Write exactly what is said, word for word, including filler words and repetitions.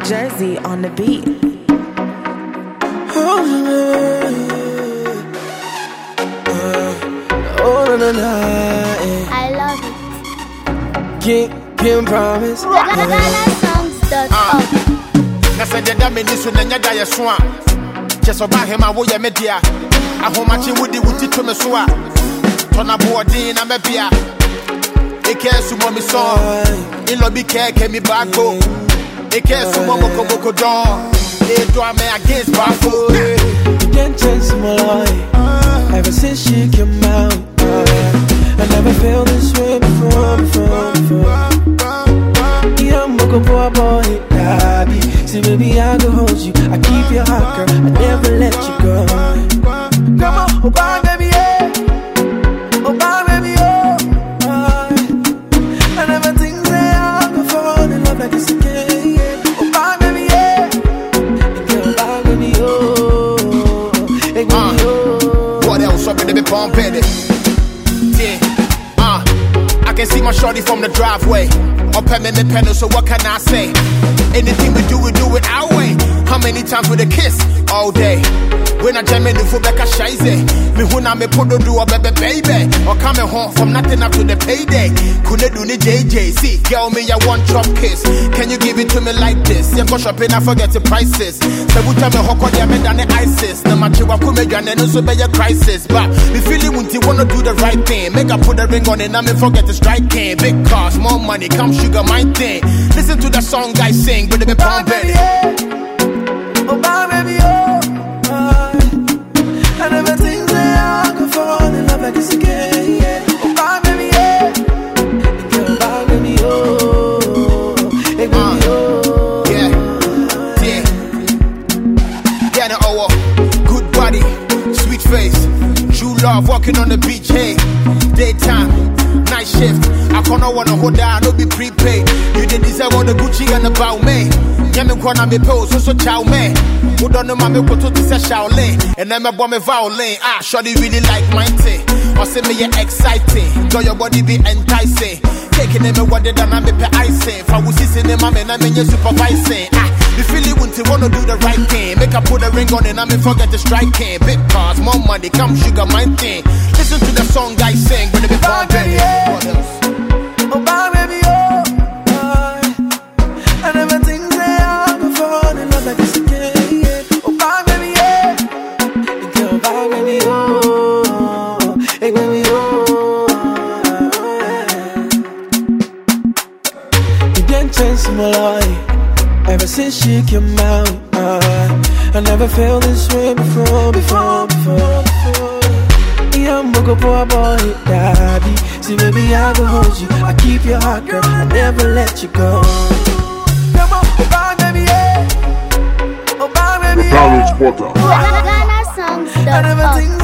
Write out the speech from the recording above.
Jersey on the beat. Oh, uh, oh, na, na, na, eh. I love it. Can't, can't promise. Ghana songs dot org. Na said that me nisu na nyada ya so a. Just oba him a wo ye media. Ahomachi wudi wuti to me so a. Tona boardin na me bia. Eke sumo mi so. In lobby keke mi bako. Eke sumo moko moko don. E do me against bako. You can't change my life. Ever since she came out, uh, I never felt this way before, before, before. Yeah, I'm a boy, boy, daddy. See, baby, I go hold you. I keep your heart, girl. I never let you go. Come on, oh, bye, baby, yeah. Oh, bye, baby, oh. Uh, I never think that I could fall in love like this again, yeah. Oh, bye, baby, yeah. Girl, bye, baby, oh. Hey, baby, uh, oh. What else? I'm gonna be pumping it. Yeah, uh, I can see my shorty from the driveway. Up at me, me pedal, so what can I say? Anything we do, we do it our way. How many times with a kiss? All day. When I jam in the foot like a shize. Me who na me put do a baby baby. Or coming home from nothing up to the payday. Couldn't do the J J. See, girl, me a one chop kiss. Can you give it to me like this? Yeah, go shopping, I forget the prices. So we tell me how could you than the ISIS? No matter what come again, and also be a crisis. But me feeling when you wanna do the right thing. Make I put a ring on it, and me forget the strike king. Big cars, more money, come sugar, my thing. Listen to the song I sing, but they be pumping it. Oh, bye, baby, oh. Uh, I never think that I could fall in love like this again, yeah. Oh, bye, baby, yeah. Girl, bye, baby, oh. Hey, baby, uh, oh. Yeah, yeah. Yeah, no, oh, oh. Good body, sweet face. True love, walking on the beach, hey. Daytime, night shift. I can't wanna hold down, no be prepaid. You did deserve all the Gucci and the bow, me. Yeah, me wanna be pose, so so chow, man. Who don't know my me go to this Shaolin. And then my bomb me violin. Ah, shorty really like my thing. Or say me yeah exciting. Girl, your body be enticing. Taking them what they done, I be icing. If I was sitting in my man, I mean you supervising. Ah, you feel it when you wanna do the right thing. Make I put a ring on it, I mean forget the striking. Big cars, more money, come sugar, my thing. Listen to the song I sing, but they be bumping. What else? Oh, bye, baby, oh. Uh, I never think that I could fall in love like this again, yeah. Oh, bye, baby, yeah. Girl, bye, baby, oh. Hey, baby, oh. You didn't change my life ever since she came out. Uh, I never felt this way before, before, before, before. Yeah, I'm a good boy, boy, daddy. See, baby, I go hold you. I keep your heart, girl. I never let you go. Come on, oh, bye, baby, yeah. Oh, bye, baby, yeah. Ghana songs dot org. I never think